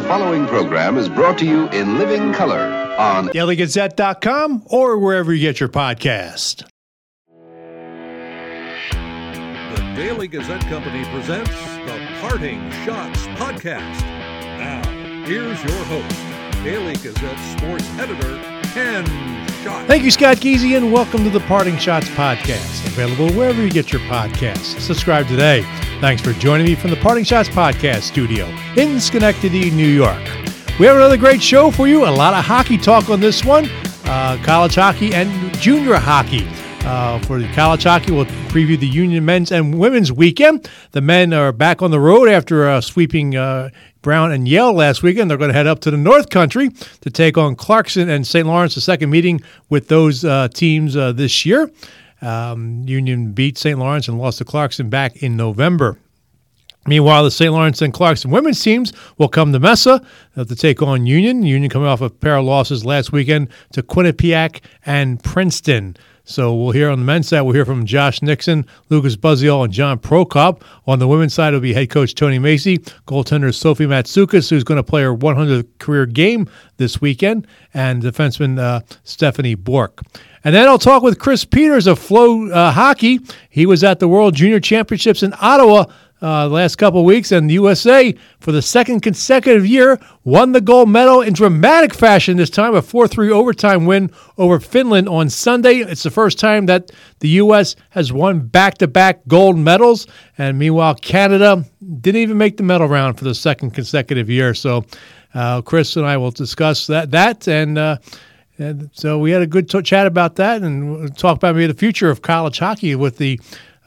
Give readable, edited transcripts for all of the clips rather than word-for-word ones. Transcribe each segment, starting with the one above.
following program is brought to you in living color on DailyGazette.com or wherever you get your podcast. The Daily Gazette Company presents the Parting Shots Podcast. Now, here's your host, Daily Gazette sports editor, Ken Schott. Thank you, Scott Geezy, and welcome to the Parting Shots Podcast, available wherever you get your podcasts. Subscribe today. Thanks for joining me from the Parting Shots Podcast studio in Schenectady, New York. We have another great show for you. A lot of hockey talk on this one, college hockey and junior hockey. For the college hockey, we'll preview the Union men's and women's weekend. The men are back on the road after sweeping Brown and Yale last weekend. They're going to head up to the North Country to take on Clarkson and St. Lawrence, the second meeting with those teams this year. Union beat St. Lawrence and lost to Clarkson back in November. Meanwhile, the St. Lawrence and Clarkson women's teams will come to Mesa to take on Union. Union coming off a pair of losses last weekend to Quinnipiac and Princeton. So we'll hear on the men's side, we'll hear from Josh Nixon, Lucas Buzziol, and John Prokop. On the women's side, it'll be head coach Tony Macy, goaltender Sophie Matsoukas, who's going to play her 100th career game this weekend, and defenseman Stephanie Bork. And then I'll talk with Chris Peters of Flow Hockey. He was at the World Junior Championships in Ottawa the last couple of weeks, and the USA, for the second consecutive year, won the gold medal in dramatic fashion this time, a 4-3 overtime win over Finland on Sunday. It's the first time that the U.S. has won back-to-back gold medals, and meanwhile, Canada didn't even make the medal round for the second consecutive year. So Chris and I will discuss that and so we had a good chat about that, and we'll talk about maybe the future of college hockey with the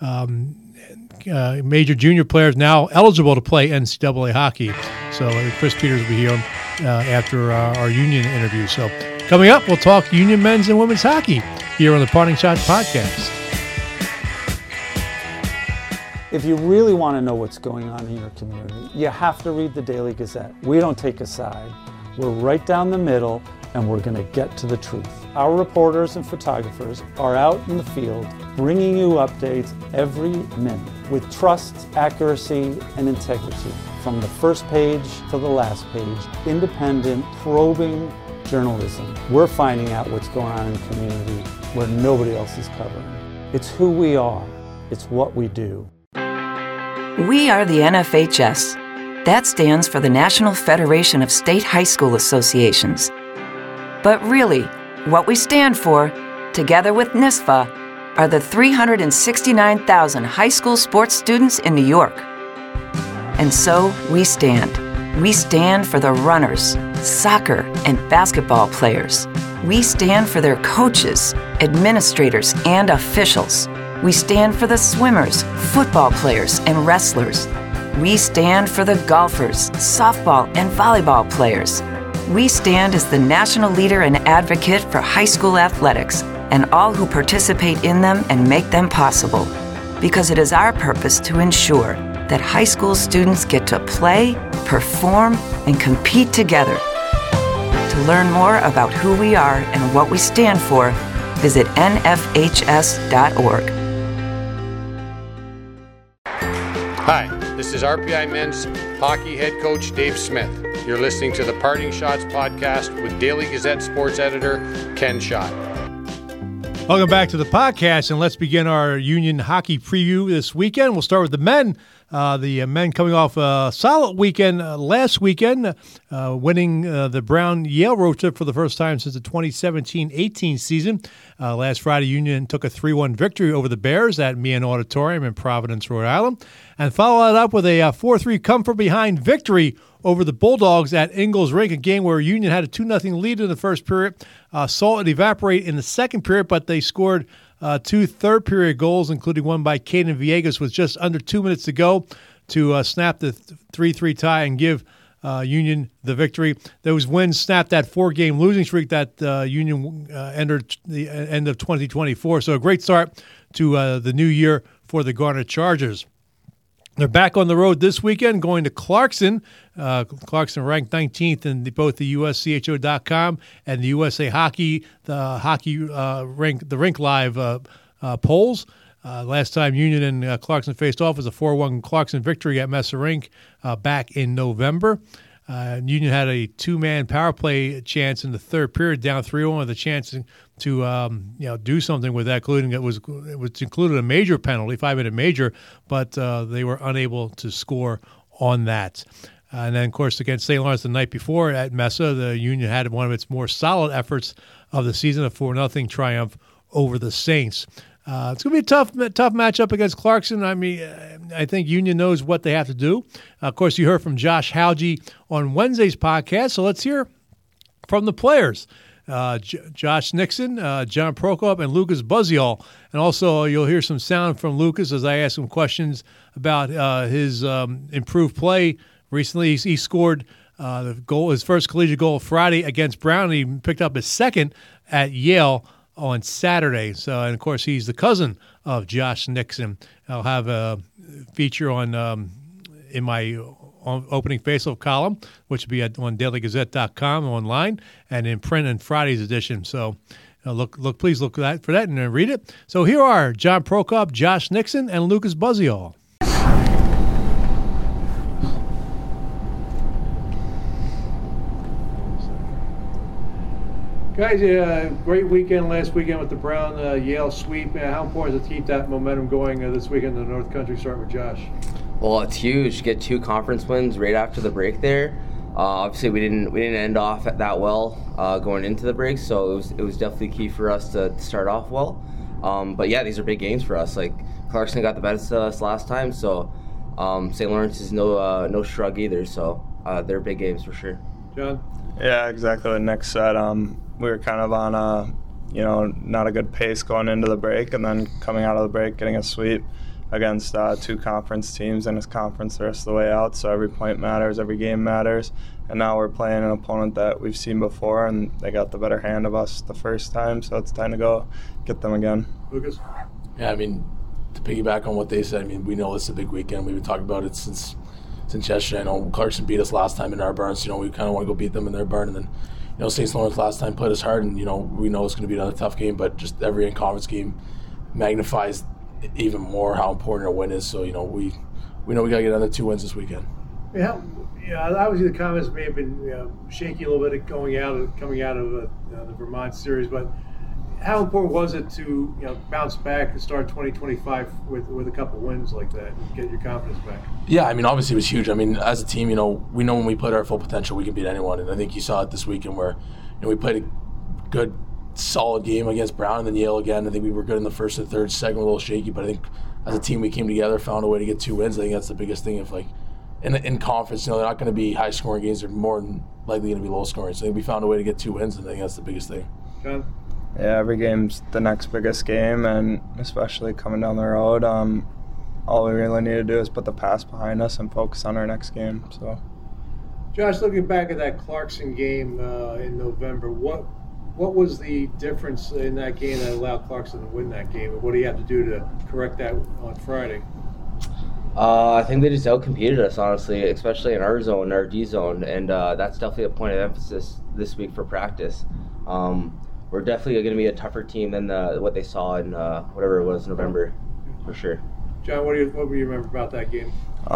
major junior players now eligible to play NCAA hockey. So Chris Peters will be here after our Union interview. So coming up, we'll talk Union men's and women's hockey here on the Parting Shots Podcast. If you really want to know what's going on in your community, you have to read the Daily Gazette. We don't take a side. We're right down the middle, and we're going to get to the truth. Our reporters and photographers are out in the field bringing you updates every minute with trust, accuracy, and integrity. From the first page to the last page, independent, probing journalism. We're finding out what's going on in the community where nobody else is covering. It's who we are. It's what we do. We are the NFHS. That stands for the National Federation of State High School Associations. But really, what we stand for, together with NISFA, are the 369,000 high school sports students in New York. And so we stand. We stand for the runners, soccer, and basketball players. We stand for their coaches, administrators, and officials. We stand for the swimmers, football players, and wrestlers. We stand for the golfers, softball, and volleyball players. We stand as the national leader and advocate for high school athletics and all who participate in them and make them possible, because it is our purpose to ensure that high school students get to play, perform, and compete together. To learn more about who we are and what we stand for, visit nfhs.org. Hi, this is RPI Men's Hockey Head Coach Dave Smith. You're listening to the Parting Shots Podcast with Daily Gazette sports editor Ken Schott. Welcome back to the podcast, and let's begin our Union hockey preview this weekend. We'll start with the men. The men coming off a solid weekend last weekend, winning the Brown-Yale road trip for the first time since the 2017-18 season. Last Friday, Union took a 3-1 victory over the Bears at Meehan Auditorium in Providence, Rhode Island, and followed it up with a 4-3 come-from-behind victory over the Bulldogs at Ingalls Rink, a game where Union had a 2-0 lead in the first period. Saw it evaporate in the second period, but they scored 2 third-period goals, including one by Caden Villegas with just under 2 minutes to go to snap the 3-3 tie and give Union the victory. Those wins snapped that 4-game losing streak that Union entered the end of 2024. So a great start to the new year for the Garnet Chargers. They're back on the road this weekend, going to Clarkson. Clarkson ranked 19th in both the USCHO.com and the USA Hockey, the Rink Live polls. Last time Union and Clarkson faced off was a 4-1 Clarkson victory at Mesa Rink back in November. Union had a 2-man power play chance in the third period, down 3-1, with a chance to do something with that, including it included a major penalty, 5-minute major, but they were unable to score on that. And then, of course, against St. Lawrence the night before at Mesa, the Union had one of its more solid efforts of the season, a 4-0 triumph over the Saints. It's going to be a tough matchup against Clarkson. I mean, I think Union knows what they have to do. Of course, you heard from Josh Hauge on Wednesday's podcast, so let's hear from the players. Josh Nixon, John Prokop, and Lucas Buziol. And also you'll hear some sound from Lucas as I ask him questions about his improved play. Recently, he scored his first collegiate goal Friday against Brown. He picked up his second at Yale on Saturday. So, and of course, he's the cousin of Josh Nixon. I'll have a feature on in my opening faceoff column, which will be on dailygazette.com online and in print in Friday's edition. So, please look for that and read it. So here are John Prokop, Josh Nixon, and Lucas Buziol. Guys, great weekend last weekend with the Brown Yale sweep. How important is it to keep that momentum going this weekend in the North Country? Starting with Josh. Well, it's huge. Get 2 conference wins right after the break there. Obviously, we didn't end off that well going into the break, so it was definitely key for us to start off well. But yeah, these are big games for us. Like Clarkson got the best of us last time, so St. Lawrence is no shrug either. So they're big games for sure. John. Yeah, exactly what Nick said. We were kind of on not a good pace going into the break, and then coming out of the break, getting a sweep against 2 conference teams in his conference the rest of the way out. So every point matters, every game matters. And now we're playing an opponent that we've seen before, and they got the better hand of us the first time. So it's time to go get them again. Lucas? Yeah, I mean, to piggyback on what they said, I mean, we know this is a big weekend. We've been talking about it since yesterday. I know Clarkson beat us last time in our barn, so we kind of want to go beat them in their barn. And then, St. Lawrence last time played us hard, and, we know it's going to be another tough game, but just every in-conference game magnifies even more how important a win is. So, we know we got to get another 2 wins this weekend. Yeah, obviously the comments may have been shaky a little bit coming out of the Vermont series, but how important was it to bounce back and start 2025 with a couple wins like that and get your confidence back? Yeah, I mean, obviously it was huge. I mean, as a team, we know when we put our full potential, we can beat anyone, and I think you saw it this weekend where we played a good, solid game against Brown and then Yale again. I think we were good in the first and third, second a little shaky, but I think as a team we came together, found a way to get 2 wins. I think that's the biggest thing. If in conference, they're not going to be high scoring games; they're more than likely going to be low scoring. So I think we found a way to get 2 wins, and I think that's the biggest thing. John? Yeah, every game's the next biggest game, and especially coming down the road, all we really need to do is put the past behind us and focus on our next game. So, Josh, looking back at that Clarkson game in November, what was the difference in that game that allowed Clarkson to win that game, and what do you have to do to correct that on Friday? I think they just outcompeted us, honestly, especially in our zone, our D zone, and that's definitely a point of emphasis this week for practice. We're definitely going to be a tougher team than what they saw in whatever it was, November, for sure. John, what do you remember about that game?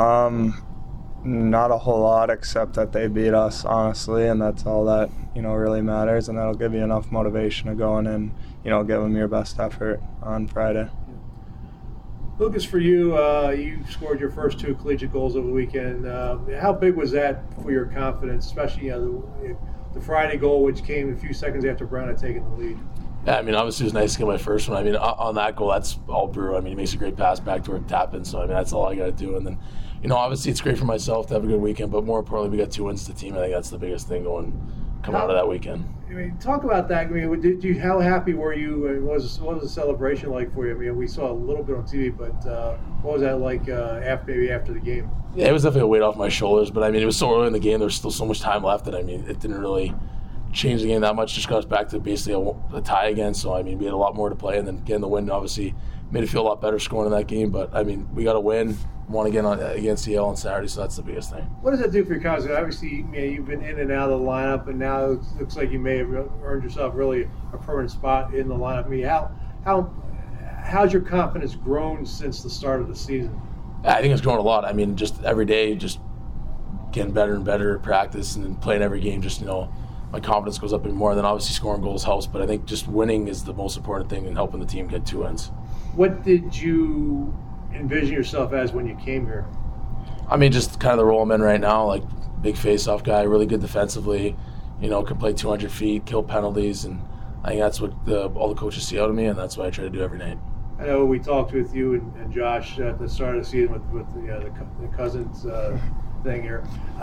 Not a whole lot, except that they beat us, honestly, and that's all that really matters, and that'll give you enough motivation to go in and give them your best effort on Friday. Lucas, for you, you scored your first 2 collegiate goals over the weekend. How big was that for your confidence, especially the Friday goal, which came a few seconds after Brown had taken the lead? Yeah, I mean, obviously it was nice to get my first one. I mean, on that goal, that's all Brew. I mean, he makes a great pass back to her tap-in, so I mean, that's all I got to do. And then, obviously it's great for myself to have a good weekend, but more importantly, we got 2 wins to the team. I think that's the biggest thing coming out of that weekend. I mean, talk about that. I mean, how happy were you? What was the celebration like for you? I mean, we saw a little bit on TV, but what was that like after the game? Yeah, it was definitely a weight off my shoulders, but I mean, it was so early in the game. There was still so much time left that, I mean, it didn't really change the game that much. Just got us back to basically a tie again. So, I mean, we had a lot more to play, and then getting the win obviously made it feel a lot better scoring in that game. But, I mean, we got to win. Won again against Yale on Saturday, so that's the biggest thing. What does that do for your confidence? Obviously, you've been in and out of the lineup, and now it looks like you may have earned yourself really a permanent spot in the lineup. I mean, how's your confidence grown since the start of the season? I think it's grown a lot. I mean, just every day, just getting better and better at practice and then playing every game, just, my confidence goes up even more. And then obviously scoring goals helps, but I think just winning is the most important thing in helping the team get 2 wins. What did you envision yourself as when you came here? I mean, just kind of the role I'm in right now, like big face-off guy, really good defensively, can play 200 feet, kill penalties, and I think that's what all the coaches see out of me, and that's what I try to do every night. I know we talked with you and Josh at the start of the season with the Cousins thing here.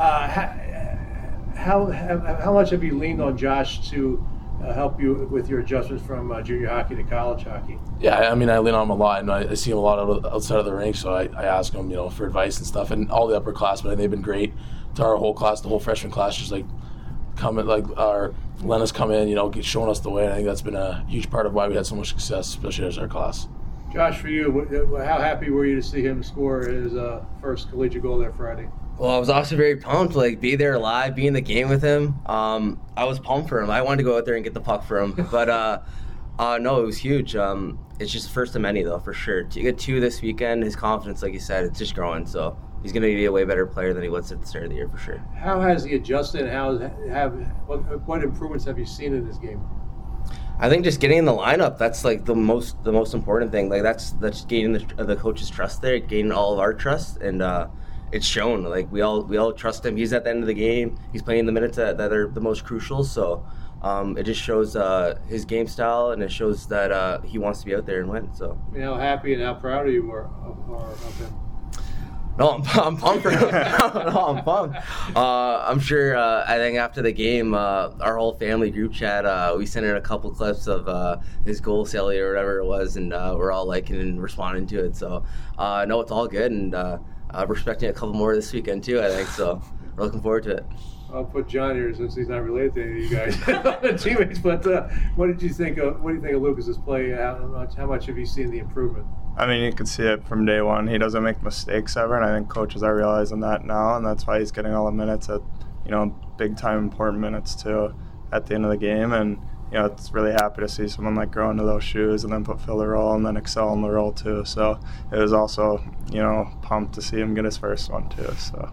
How much have you leaned on Josh to help you with your adjustments from junior hockey to college hockey? Yeah, I mean, I lean on him a lot, and I see him a lot outside of the rink, so I ask him, for advice and stuff. And all the upperclassmen, they've been great to our whole class, the whole freshman class, just letting us come in, showing us the way. And I think that's been a huge part of why we had so much success, especially as our class. Josh, for you, how happy were you to see him score his first collegiate goal there Friday? Well, I was also very pumped, be there live, be in the game with him. I was pumped for him. I wanted to go out there and get the puck for him. But, no, it was huge. It's just the first of many, though, for sure. To get 2 this weekend, his confidence, like you said, it's just growing. So he's going to be a way better player than he was at the start of the year, for sure. How has he adjusted? What improvements have you seen in this game? I think just getting in the lineup, that's the most important thing. That's gaining the coach's trust there, gaining all of our trust, and it's shown. We all trust him. He's at the end of the game. He's playing the minutes that are the most crucial. So it just shows his game style, and it shows that he wants to be out there and win. So how happy and how proud you are of him. No, I'm pumped for him. No, I'm pumped. I'm sure, I think after the game, our whole family group chat, we sent in a couple clips of his goal celly or whatever it was, and we're all liking and responding to it. So, no, it's all good, and we're expecting a couple more this weekend too, I think. So we're looking forward to it. I'll put John here since he's not related to any of you guys, teammates. But what do you think of Lucas's play? How much have you seen the improvement? I mean, you can see it from day one. He doesn't make mistakes ever, and I think coaches are realizing that now, and that's why he's getting all the minutes at, big time important minutes too at the end of the game. And it's really happy to see someone grow into those shoes and then fill the role and then excel in the role too. So it was also pumped to see him get his first one too. So.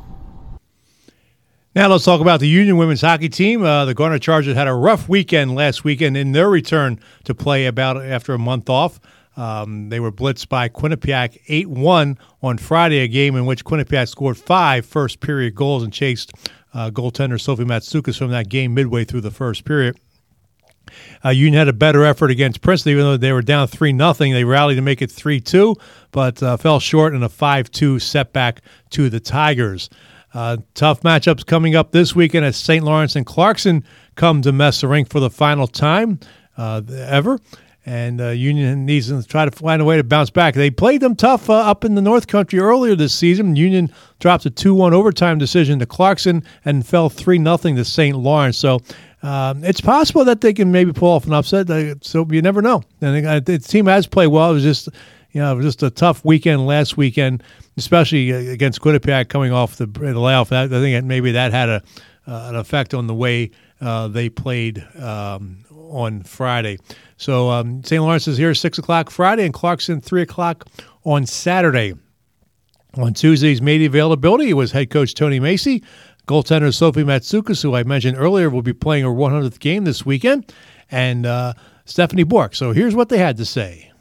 Now let's talk about the Union women's hockey team. The Garnet Chargers had a rough weekend last weekend in their return to play after a month off. They were blitzed by Quinnipiac 8-1 on Friday, a game in which Quinnipiac scored 5 first-period goals and chased goaltender Sophie Matsoukas from that game midway through the first period. Union had a better effort against Princeton, even though they were down 3-0. They rallied to make it 3-2, but fell short in a 5-2 setback to the Tigers. Tough matchups coming up this weekend as St. Lawrence and Clarkson come to mess the rink for the final time ever. And Union needs to try to find a way to bounce back. They played them tough up in the North Country earlier this season. Union dropped a 2-1 overtime decision to Clarkson and fell 3-0 to St. Lawrence. So it's possible that they can maybe pull off an upset. So you never know. And the team has played well. It was just a tough weekend last weekend, especially against Quinnipiac coming off the layoff. I think maybe that had an effect on the way they played on Friday. So St. Lawrence is here 6 o'clock Friday and Clarkson 3 o'clock on Saturday. On Tuesday's media availability was head coach Tony Macy. Goaltender Sophie Matsoukas, who I mentioned earlier, will be playing her 100th game this weekend, and Stephanie Bork. So here's what they had to say.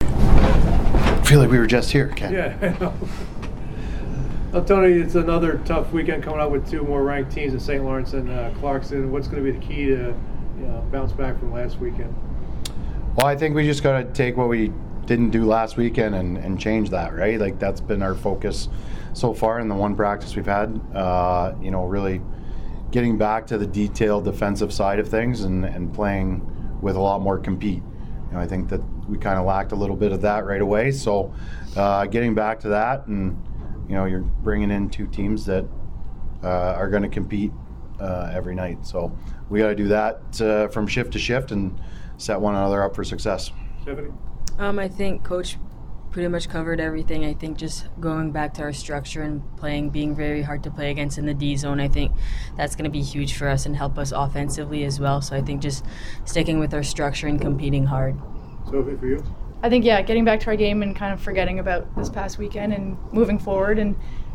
I feel like we were just here, Ken. Yeah, I know. Well, Tony, it's another tough weekend coming up with 2 more ranked teams in St. Lawrence and Clarkson. What's going to be the key to bounce back from last weekend? Well, I think we just got to take what we didn't do last weekend and change that, right? That's been our focus so far in the one practice we've had. Really getting back to the detailed defensive side of things and playing with a lot more compete. I think that we kind of lacked a little bit of that right away. So getting back to that, and you're bringing in 2 teams that are going to compete every night. So we got to do that from shift to shift and set one another up for success. Stephanie? I think Coach pretty much covered everything. I think just going back to our structure and being very hard to play against in the D zone, I think that's going to be huge for us and help us offensively as well. So I think just sticking with our structure and competing hard. Sophie, for you? I think, getting back to our game and kind of forgetting about this past weekend and moving forward and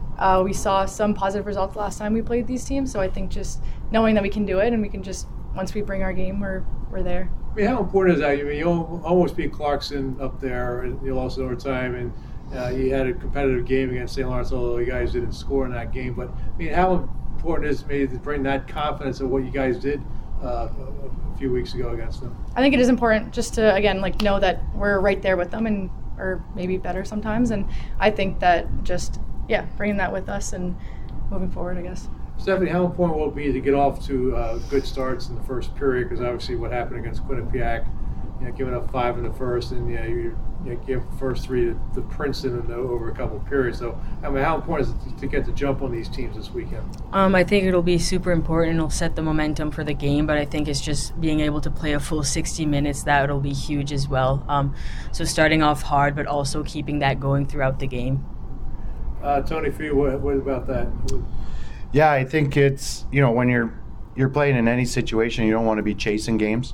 we saw some positive results last time we played these teams. So I think just knowing that we can do it, and we can just, once we bring our game, we're there. I mean, how important is that? I mean, you'll almost beat Clarkson up there, and you lost in overtime, and you had a competitive game against St. Lawrence, although you guys didn't score in that game. But I mean, how important is it maybe to bring that confidence of what you guys did a few weeks ago against them? I think it is important just to, again, like, know that we're right there with them, and or maybe better sometimes. And I think that just, bringing that with us and moving forward, I guess. Stephanie, how important will it be to get off to good starts in the first period? Because obviously what happened against Quinnipiac, giving up 5 in the first, and you give the first 3 to Princeton over a couple of periods. So, I mean, how important is it to get the jump on these teams this weekend? I think it'll be super important. It'll set the momentum for the game, but I think it's just being able to play a full 60 minutes. That'll be huge as well. So starting off hard, but also keeping that going throughout the game. Tony, for you, what about that? Yeah, I think it's, when you're playing in any situation, you don't want to be chasing games.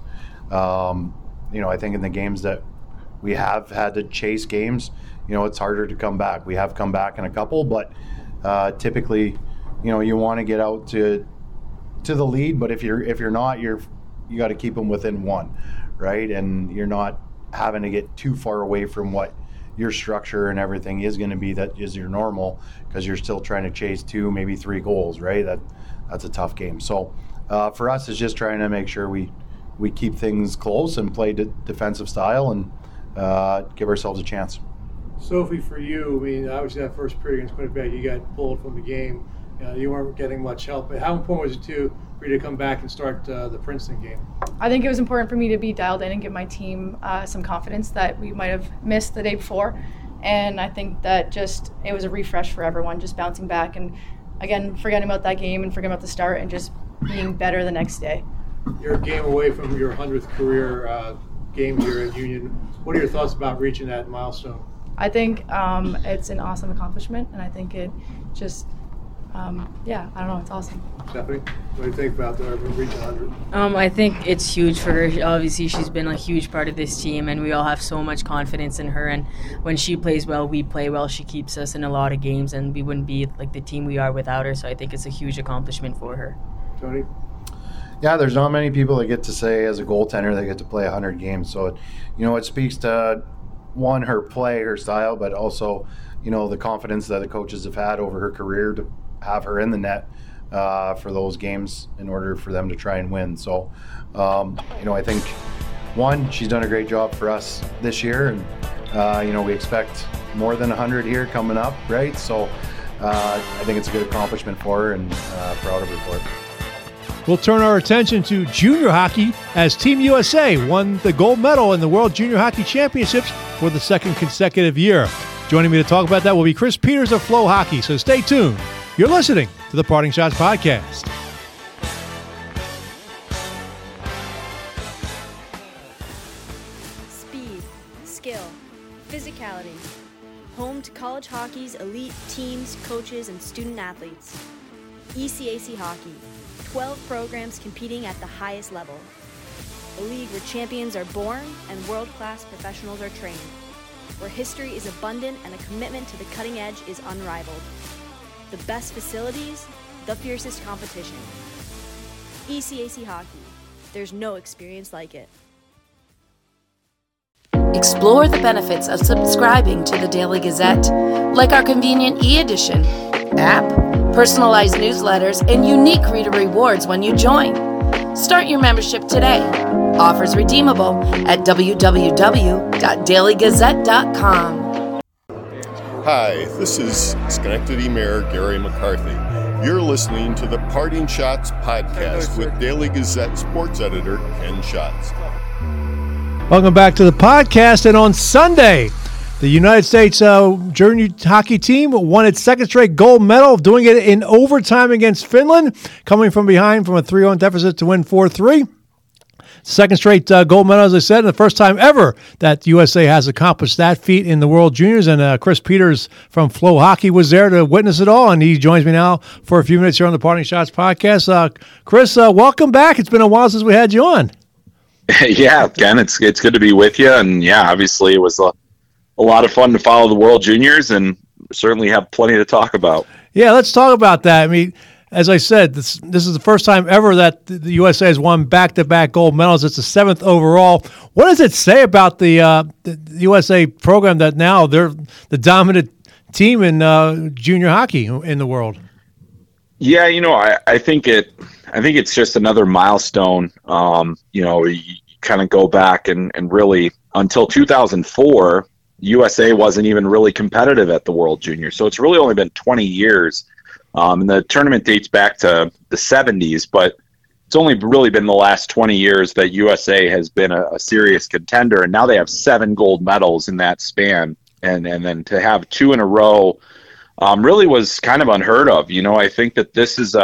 I think in the games that we have had to chase games, it's harder to come back. We have come back in a couple, but typically, you want to get out to the lead. But if you're not, you got to keep them within 1, right? And you're not having to get too far away from what your structure and everything is going to be, that is your normal, because you're still trying to chase 2, maybe 3 goals, right? That's a tough game. So for us, it's just trying to make sure we keep things close and play defensive style and give ourselves a chance. Sophie, for you, I mean, obviously that first period against Quinnipiac, you got pulled from the game. You weren't getting much help. But how important was it for you to come back and start the Princeton game? I think it was important for me to be dialed in and give my team some confidence that we might have missed the day before. And I think that just it was a refresh for everyone, just bouncing back and, again, forgetting about that game and forgetting about the start and just being better the next day. You're a game away from your 100th career game here at Union. What are your thoughts about reaching that milestone? I think it's an awesome accomplishment, and I think it just, I don't know, it's awesome. Stephanie, what do you think about reaching 100? I think it's huge for her. Obviously, she's been a huge part of this team, and we all have so much confidence in her. And when she plays well, we play well. She keeps us in a lot of games, and we wouldn't be like the team we are without her. So I think it's a huge accomplishment for her. Tony? Yeah, there's not many people that get to say as a goaltender they get to play 100 games. So, it speaks to, one, her play, her style, but also, the confidence that the coaches have had over her career to have her in the net for those games in order for them to try and win. So, I think, one, she's done a great job for us this year, and, we expect more than 100 here coming up, right? So, I think it's a good accomplishment for her, and proud of her for it. We'll turn our attention to junior hockey as Team USA won the gold medal in the World Junior Hockey Championships for the 2nd consecutive year. Joining me to talk about that will be Chris Peters of Flow Hockey, so stay tuned. You're listening to the Parting Shots Podcast. Speed, skill, physicality. Home to college hockey's elite teams, coaches, and student athletes. ECAC Hockey. 12 programs competing at the highest level. A league where champions are born and world-class professionals are trained. Where history is abundant and a commitment to the cutting edge is unrivaled. The best facilities, the fiercest competition. ECAC Hockey. There's no experience like it. Explore the benefits of subscribing to the Daily Gazette, like our convenient e-edition, app, personalized newsletters, and unique reader rewards when you join. Start your membership today. Offers redeemable at www.dailygazette.com. Hi, this is Schenectady Mayor Gary McCarthy. You're listening to the Parting Shots podcast with Daily Gazette sports editor Ken Schatz. Welcome back to the podcast. And on Sunday, the United States junior hockey team won its 2nd straight gold medal, doing it in overtime against Finland, coming from behind from a 3-0 deficit to win 4-3. 2nd straight gold medal, as I said, and the first time ever that USA has accomplished that feat in the World Juniors. And Chris Peters from Flow Hockey was there to witness it all, and he joins me now for a few minutes here on the Parting Shots podcast. Chris, welcome back. It's been a while since we had you on. Yeah, Ken, it's good to be with you. And, yeah, obviously it was a lot of fun to follow the World Juniors, and certainly have plenty to talk about. Yeah, let's talk about that. I mean, as I said, this is the first time ever that the USA has won back-to-back gold medals. It's the 7th overall. What does it say about the USA program that now they're the dominant team in junior hockey in the world? Yeah, I think it's just another milestone. You kind of go back and really until 2004, USA wasn't even really competitive at the World Junior. So it's really only been 20 years. And the tournament dates back to the 70s, but it's only really been the last 20 years that USA has been a serious contender. And now they have 7 gold medals in that span. And then to have 2 in a row really was kind of unheard of. I think that this is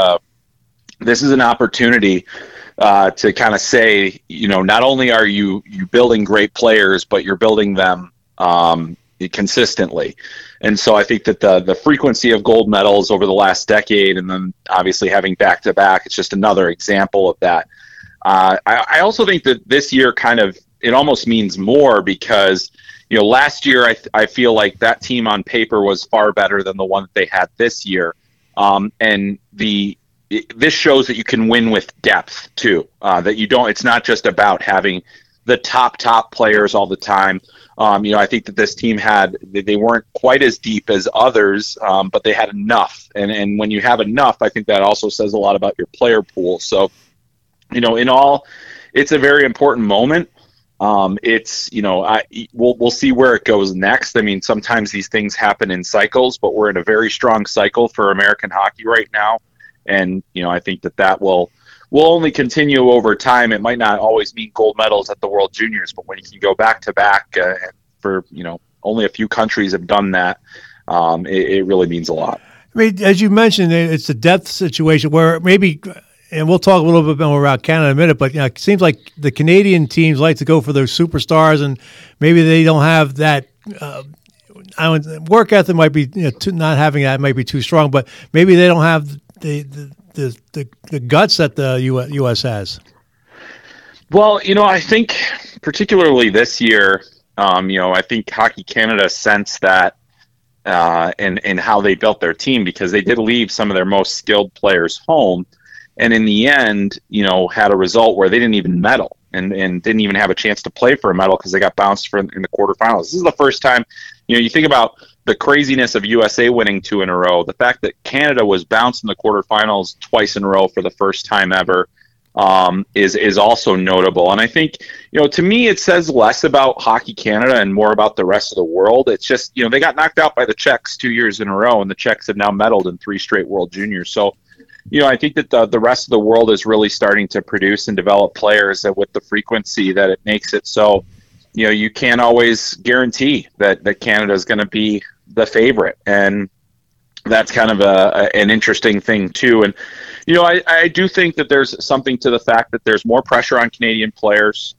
an opportunity to kind of say, not only are you building great players, but you're building them consistently. And so I think that the frequency of gold medals over the last decade, and then obviously having back-to-back, it's just another example of that. I also think that this year it almost means more because, last year I feel like that team on paper was far better than the one that they had this year. And this shows that you can win with depth too, that it's not just about having the top players all the time. I think that this team they weren't quite as deep as others, but they had enough. And when you have enough, I think that also says a lot about your player pool. So, in all, it's a very important moment. We'll see where it goes next. I mean, sometimes these things happen in cycles, but we're in a very strong cycle for American hockey right now. And, I think that will only continue over time. It might not always mean gold medals at the World Juniors, but when you can go back to back for, only a few countries have done that, it really means a lot. I mean, as you mentioned, it's a depth situation where maybe, and we'll talk a little bit more about Canada in a minute, but it seems like the Canadian teams like to go for those superstars, and maybe they don't have that. Work ethic might be, not having that might be too strong, but maybe they don't have the guts that the U.S. has. Well, I think particularly this year, I think Hockey Canada sensed that in how they built their team, because they did leave some of their most skilled players home, and in the end, had a result where they didn't even medal and didn't even have a chance to play for a medal because they got bounced in the quarterfinals. This is the first time, you think about the craziness of USA winning 2 in a row. The fact that Canada was bounced in the quarterfinals twice in a row for the first time ever is also notable. And I think, to me, it says less about Hockey Canada and more about the rest of the world. It's just, they got knocked out by the Czechs 2 years in a row, and the Czechs have now medaled in 3 straight World Juniors. So, I think that the rest of the world is really starting to produce and develop players that with the frequency that it makes it so, you can't always guarantee that Canada is going to be the favorite. And that's kind of an interesting thing too. And, I do think that there's something to the fact that there's more pressure on Canadian players.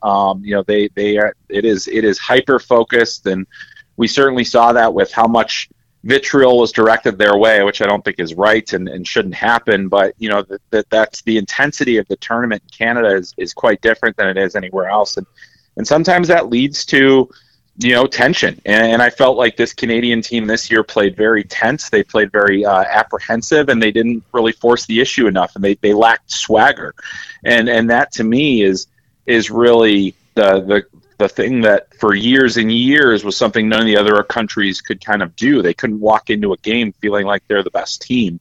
It is hyper focused, and we certainly saw that with how much vitriol was directed their way, which I don't think is right and shouldn't happen. But, that's the intensity of the tournament in Canada is quite different than it is anywhere else. And sometimes that leads to, tension. And I felt like this Canadian team this year played very tense. They played very apprehensive, and they didn't really force the issue enough, and they lacked swagger. And that to me is really the thing that for years and years was something none of the other countries could kind of do. They couldn't walk into a game feeling like they're the best team.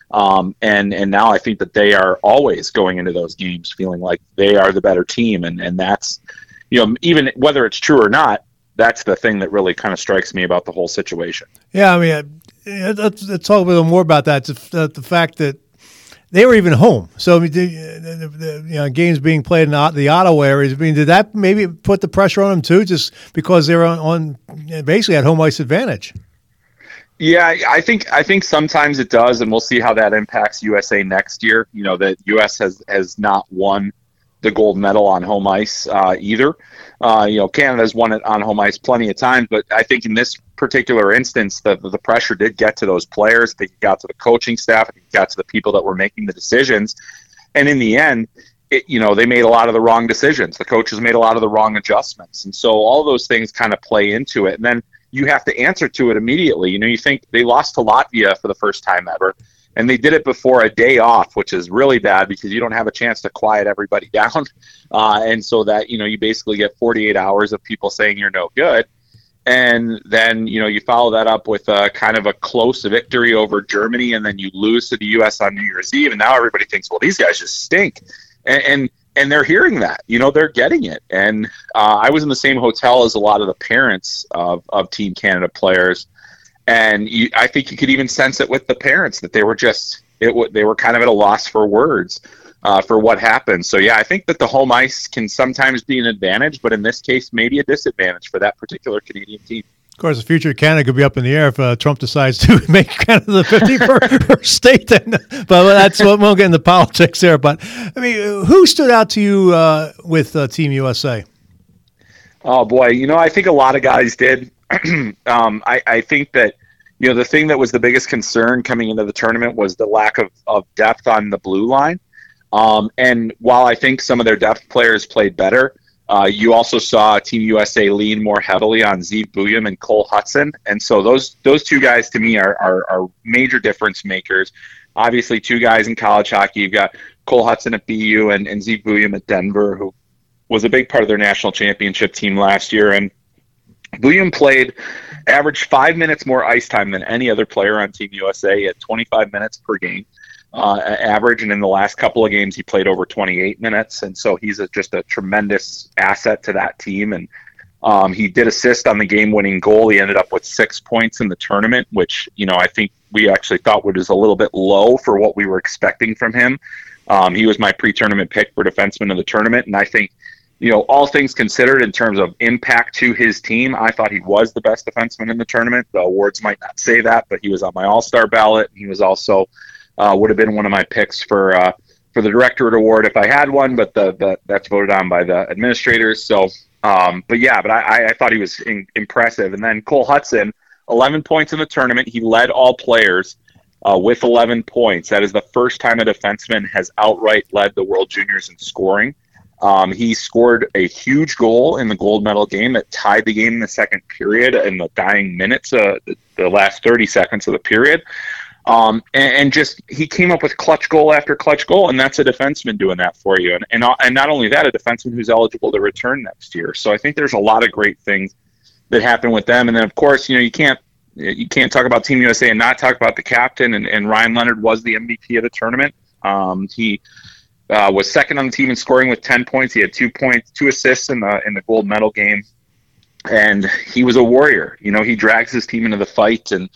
And now I think that they are always going into those games feeling like they are the better team. And that's, even whether it's true or not, that's the thing that really kind of strikes me about the whole situation. Yeah, I mean, let's talk a little more about that. The fact that they were even home. So, I mean, the games being played in the Ottawa areas, I mean, did that maybe put the pressure on them too, just because they were on basically at home ice advantage? Yeah, I think sometimes it does, and we'll see how that impacts USA next year. The U.S. has not won the gold medal on home ice either. Canada's won it on home ice plenty of times, but I think in this particular instance, the pressure did get to those players. I think it got to the coaching staff. I think it got to the people that were making the decisions. And in the end, they made a lot of the wrong decisions. The coaches made a lot of the wrong adjustments. And so all of those things kind of play into it. And then, you have to answer to it immediately. You think they lost to Latvia for the first time ever, and they did it before a day off, which is really bad because you don't have a chance to quiet everybody down. And so that, you basically get 48 hours of people saying you're no good. And then, you follow that up with a kind of a close victory over Germany, and then you lose to the U.S. on New Year's Eve. And now everybody thinks, well, these guys just stink. And they're hearing that, they're getting it. And I was in the same hotel as a lot of the parents of Team Canada players. And I think you could even sense it with the parents that they were they were kind of at a loss for words for what happened. So, yeah, I think that the home ice can sometimes be an advantage, but in this case, maybe a disadvantage for that particular Canadian team. Of course, the future of Canada could be up in the air if Trump decides to make Canada the 51st state. Then, but that's what we'll get into politics there. But, I mean, who stood out to you with Team USA? Oh, boy. I think a lot of guys did. I think that, the thing that was the biggest concern coming into the tournament was the lack of depth on the blue line. And while I think some of their depth players played better, you also saw Team USA lean more heavily on Zeev Buium and Cole Hudson. And so those two guys to me are major difference makers. Obviously, two guys in college hockey. You've got Cole Hudson at BU and Zeev Buium at Denver, who was a big part of their national championship team last year. And Buium averaged 5 minutes more ice time than any other player on Team USA at 25 minutes per game average. And in the last couple of games, he played over 28 minutes. And so he's just a tremendous asset to that team. And he did assist on the game-winning goal. He ended up with 6 points in the tournament, which, I think we actually thought was a little bit low for what we were expecting from him. He was my pre-tournament pick for defenseman of the tournament. And I think, all things considered in terms of impact to his team, I thought he was the best defenseman in the tournament. The awards might not say that, but he was on my all-star ballot. He was also would have been one of my picks for the Directorate Award if I had one, but that's voted on by the administrators. So, but I thought he was impressive. And then Cole Hudson, 11 points in the tournament. He led all players with 11 points. That is the first time a defenseman has outright led the World Juniors in scoring. He scored a huge goal in the gold medal game that tied the game in the second period in the dying minutes, the last 30 seconds of the period. And just he came up with clutch goal after clutch goal, and that's a defenseman doing that for you. And not only that, a defenseman who's eligible to return next year. So I think there's a lot of great things that happen with them. And then, of course, you can't talk about Team USA and not talk about the captain. And Ryan Leonard was the MVP of the tournament. He was second on the team in scoring with 10 points. He had 2 points, 2 assists in the gold medal game, and he was a warrior. He drags his team into the fight, and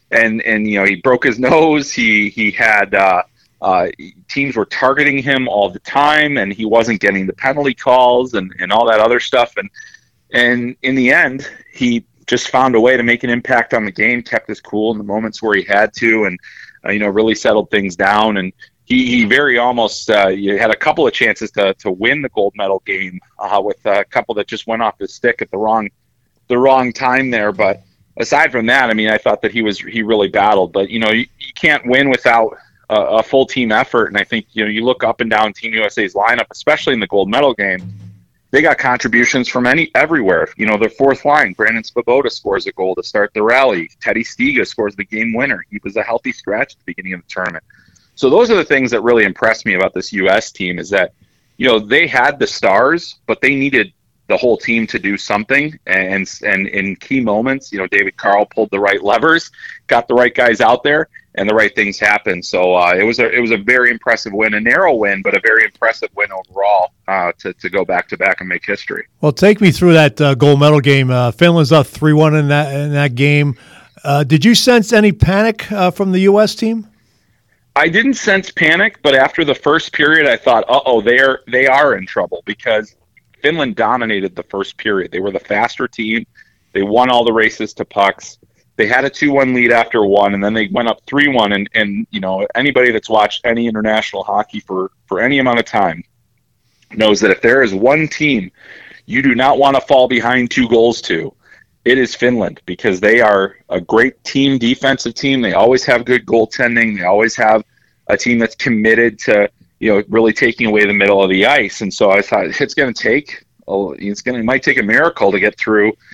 he broke his nose. He had teams were targeting him all the time, and he wasn't getting the penalty calls and all that other stuff. And in the end, he just found a way to make an impact on the game, kept his cool in the moments where he had to, and really settled things down. And he very almost had a couple of chances to win the gold medal game with a couple that just went off his stick at the wrong time there. But aside from that, I thought that he really battled. But you can't win without a full team effort. And I think you look up and down Team USA's lineup, especially in the gold medal game. They got contributions from everywhere. Their fourth line, Brandon Svoboda scores a goal to start the rally. Teddy Stiga scores the game winner. He was a healthy scratch at the beginning of the tournament. So those are the things that really impressed me about this U.S. team is that, they had the stars, but they needed the whole team to do something. And in key moments, David Carl pulled the right levers, got the right guys out there, and the right things happened. So it was a very impressive win, a narrow win, but a very impressive win overall to go back-to-back and make history. Well, take me through that gold medal game. Finland's up 3-1 in that game. Did you sense any panic from the U.S. team? I didn't sense panic, but after the first period, I thought, they are in trouble because Finland dominated the first period. They were the faster team. They won all the races to pucks. They had a 2-1 lead after one, and then they went up 3-1. And anybody that's watched any international hockey for any amount of time knows that if there is one team you do not want to fall behind 2 goals to, it is Finland, because they are a great team, defensive team. They always have good goaltending. They always have a team that's committed to, really taking away the middle of the ice. And so I thought it might take a miracle to get through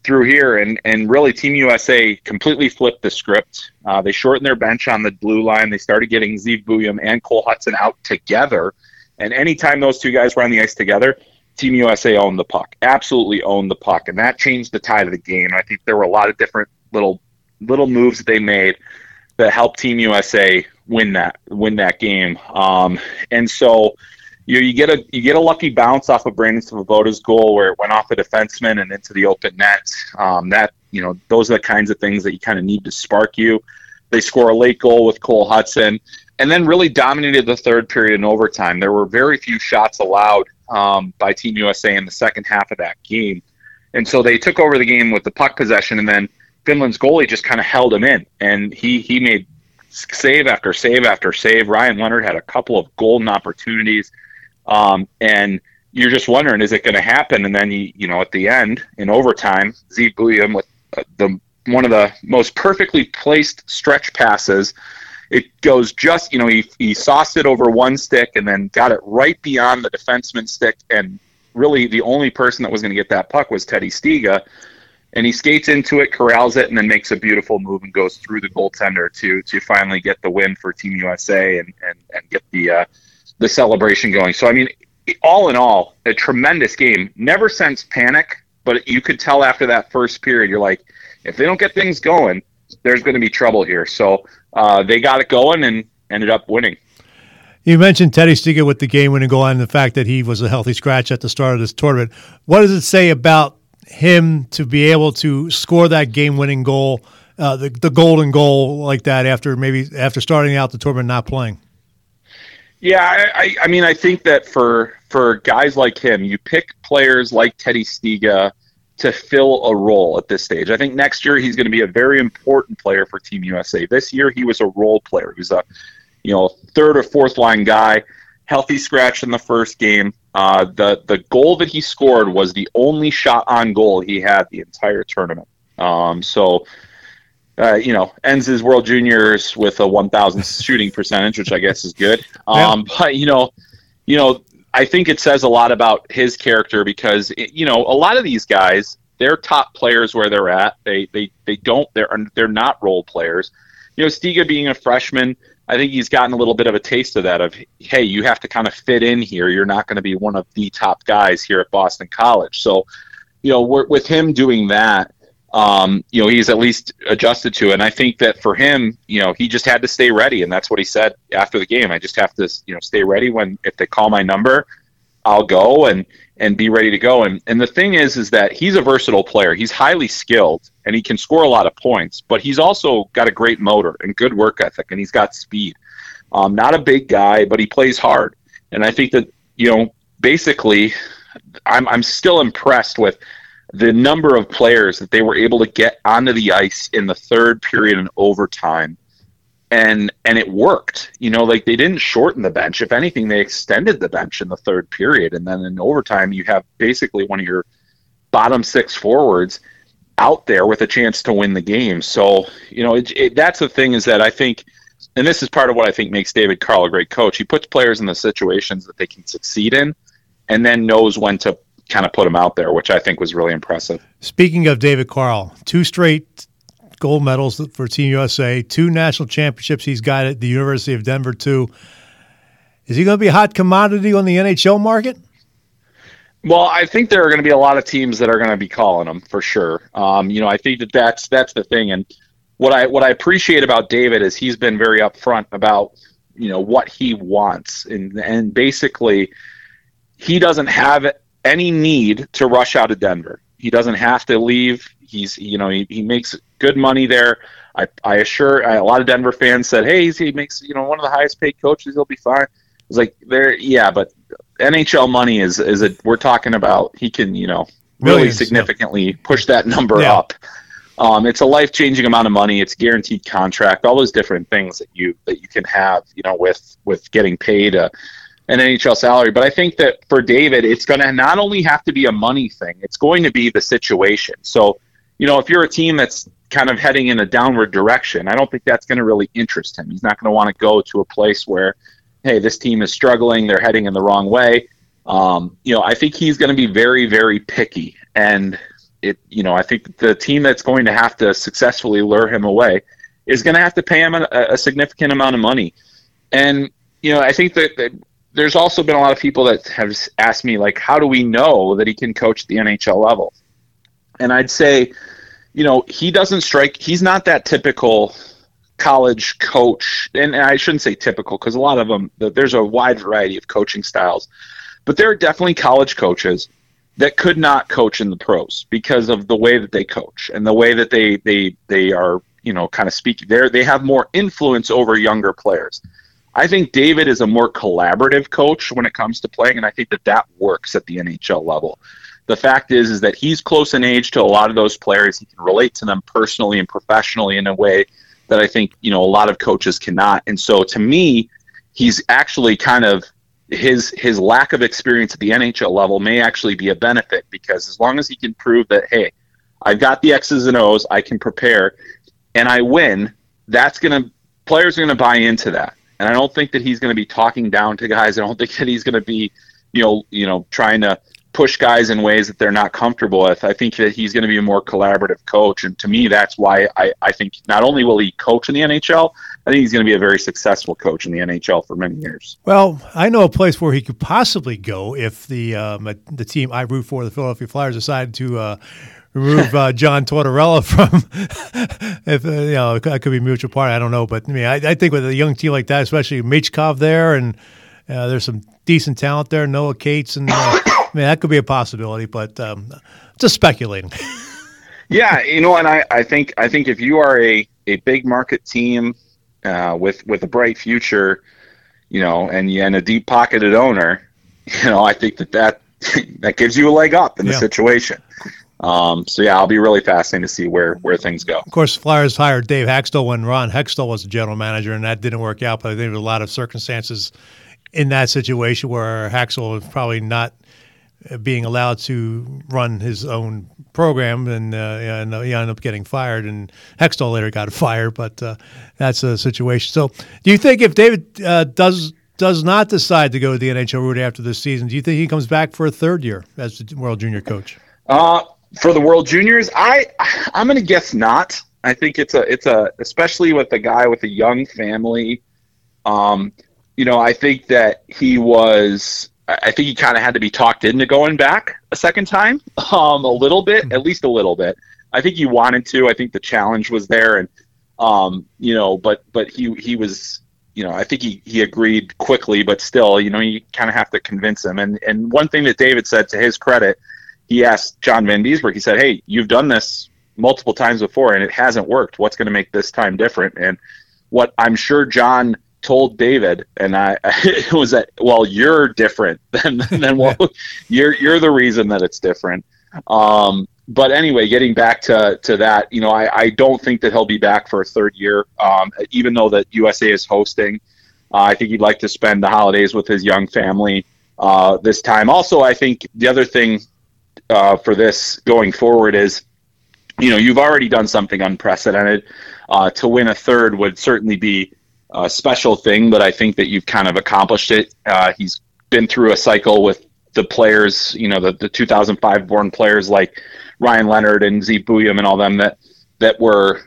through here, and really Team USA completely flipped the script. They shortened their bench on the blue line. They started getting Zeev Buium and Cole Hudson out together, and anytime those two guys were on the ice together, Team USA owned the puck, absolutely owned the puck, and that changed the tide of the game. I think there were a lot of different little moves that they made that helped Team USA win that game. And so you get a lucky bounce off of Brandon Svoboda's goal where it went off a defenseman and into the open net. Those are the kinds of things that you kind of need to spark you. They score a late goal with Cole Hudson, and then really dominated the third period in overtime. There were very few shots allowed by Team USA in the second half of that game. And so they took over the game with the puck possession, and then Finland's goalie just kind of held him in. And he made save after save after save. Ryan Leonard had a couple of golden opportunities. And you're just wondering, is it going to happen? And then, at the end, in overtime, Zeev Buium with one of the most perfectly placed stretch passes. It goes just, he sauced it over one stick and then got it right beyond the defenseman's stick. And really the only person that was going to get that puck was Teddy Stiga. And he skates into it, corrals it, and then makes a beautiful move and goes through the goaltender to finally get the win for Team USA and get the celebration going. So, I mean, all in all, a tremendous game. Never sensed panic, but you could tell after that first period, you're like, if they don't get things going, there's going to be trouble here. So they got it going and ended up winning. You mentioned Teddy Stiga with the game-winning goal and the fact that he was a healthy scratch at the start of this tournament. What does it say about him to be able to score that game-winning goal, the golden goal like that after starting out the tournament not playing? Yeah, I mean, I think that for guys like him, you pick players like Teddy Stiga to fill a role at this stage. I think next year he's going to be a very important player for Team USA. This year he was a role player. He was a third or fourth line guy, healthy scratch in the first game. The goal that he scored was the only shot on goal he had the entire tournament. Ends his World Juniors with a 1,000 shooting percentage, which I guess is good. But I think it says a lot about his character because a lot of these guys, they're top players where they're at. They're not role players. Stiga being a freshman, I think he's gotten a little bit of a taste of that. Of hey, you have to kind of fit in here. You're not going to be one of the top guys here at Boston College. So, with him doing that. He's at least adjusted to it. And I think that for him, he just had to stay ready. And that's what he said after the game. I just have to, stay ready if they call my number, I'll go and be ready to go. And the thing is that he's a versatile player. He's highly skilled and he can score a lot of points, but he's also got a great motor and good work ethic and he's got speed. Not a big guy, but he plays hard. And I think that, basically I'm still impressed with the number of players that they were able to get onto the ice in the third period and overtime. And it worked, they didn't shorten the bench. If anything, they extended the bench in the third period. And then in overtime, you have basically one of your bottom six forwards out there with a chance to win the game. So, that's the thing is that I think, and this is part of what I think makes David Carl a great coach. He puts players in the situations that they can succeed in and then knows when to kind of put them out there, which I think was really impressive. Speaking of David Carl, 2 straight gold medals for Team USA, 2 national championships he's got at the University of Denver too. Is he going to be a hot commodity on the NHL market? Well, I think there are going to be a lot of teams that are going to be calling him for sure. I think that's the thing. And what I appreciate about David is he's been very upfront about, what he wants. And basically he doesn't have any need to rush out of Denver. He doesn't have to leave. He makes good money there. I assure a lot of Denver fans said, hey, he makes, one of the highest paid coaches. He'll be fine. It's like but NHL money we're talking about, he can, really millions, significantly push that number up. It's a life-changing amount of money. It's a guaranteed contract, all those different things that you can have, with getting paid an NHL salary. But I think that for David, it's going to not only have to be a money thing, it's going to be the situation. So, if you're a team that's kind of heading in a downward direction, I don't think that's going to really interest him. He's not going to want to go to a place where, hey, this team is struggling, they're heading in the wrong way. I think he's going to be very, very picky. And I think the team that's going to have to successfully lure him away is going to have to pay him a significant amount of money. And, I think that there's also been a lot of people that have asked me, like, how do we know that he can coach at the NHL level? And I'd say, he's not that typical college coach. And I shouldn't say typical, because a lot of them, there's a wide variety of coaching styles. But there are definitely college coaches that could not coach in the pros because of the way that they coach and the way that they are, kind of speaking. They have more influence over younger players. I think David is a more collaborative coach when it comes to playing, and I think that works at the NHL level. The fact is that he's close in age to a lot of those players. He can relate to them personally and professionally in a way that I think, a lot of coaches cannot. And so to me, he's actually kind of, his lack of experience at the NHL level may actually be a benefit, because as long as he can prove that, hey, I've got the X's and O's, I can prepare, and I win, players are going to buy into that. And I don't think that he's going to be talking down to guys. I don't think that he's going to be, trying to push guys in ways that they're not comfortable with. I think that he's going to be a more collaborative coach. And to me, that's why I think not only will he coach in the NHL, I think he's going to be a very successful coach in the NHL for many years. Well, I know a place where he could possibly go if the team I root for, the Philadelphia Flyers, decided to remove John Tortorella from. If it could be mutual party, I don't know, but I think with a young team like that, especially Michkov there, and there's some decent talent there, Noah Cates, and that could be a possibility, but just speculating. Yeah, and I think if you are a big market team with a bright future, and a deep pocketed owner, I think that gives you a leg up in the situation. I'll be really fascinated to see where things go. Of course, Flyers hired Dave Hextall when Ron Hextall was the general manager, and that didn't work out. But I think there were a lot of circumstances in that situation where Hextall was probably not being allowed to run his own program, and he ended up getting fired. And Hextall later got fired, but that's a situation. So, do you think if David does not decide to go to the NHL route after this season, do you think he comes back for a third year as the World Junior coach? For the World Juniors, I'm going to guess not. I think it's a especially with a guy with a young family. I think that I think he kind of had to be talked into going back a second time, a little bit, at least a little bit. I think he wanted to. I think the challenge was there, and but he was. I think he agreed quickly, but still, you kind of have to convince him. And one thing that David said, to his credit, he asked John Van Biesbroek, he said, hey, you've done this multiple times before and it hasn't worked. What's going to make this time different? And what I'm sure John told David, and it was that, well, you're different than you're the reason that it's different. But anyway, getting back to that, I don't think that he'll be back for a third year, even though that USA is hosting. I think he'd like to spend the holidays with his young family this time. Also, I think the other thing for this going forward is, you've already done something unprecedented. To win a third would certainly be a special thing, but I think that you've kind of accomplished it. He's been through a cycle with the players, the 2005 born players like Ryan Leonard and Zeke Bouillon and all them that were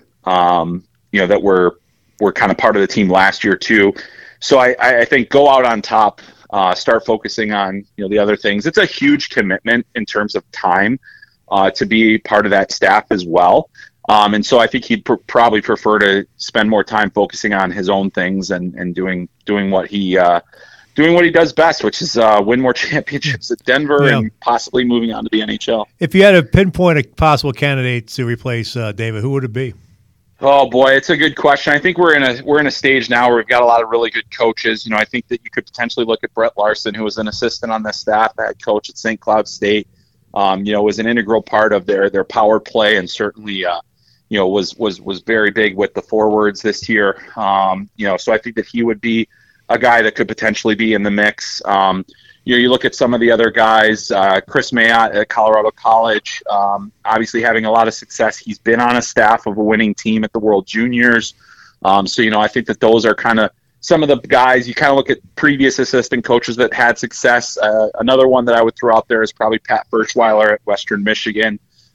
kind of part of the team last year too. So I think go out on top, start focusing on, the other things. It's a huge commitment in terms of time to be part of that staff as well. And so I think he'd probably prefer to spend more time focusing on his own things and doing what he does best, which is win more championships at Denver and possibly moving on to the NHL. If you had to pinpoint a possible candidate to replace David, who would it be? Oh boy, it's a good question. I think we're in a stage now where we've got a lot of really good coaches. I think that you could potentially look at Brett Larson, who was an assistant on the staff, head coach at St. Cloud State. Was an integral part of their power play, and certainly was very big with the forwards this year. So I think that he would be a guy that could potentially be in the mix. You look at some of the other guys, Chris Mayotte at Colorado College, obviously having a lot of success. He's been on a staff of a winning team at the World Juniors. I think that those are kind of some of the guys. You kind of look at previous assistant coaches that had success. Another one that I would throw out there is probably Pat Birchweiler at Western Michigan.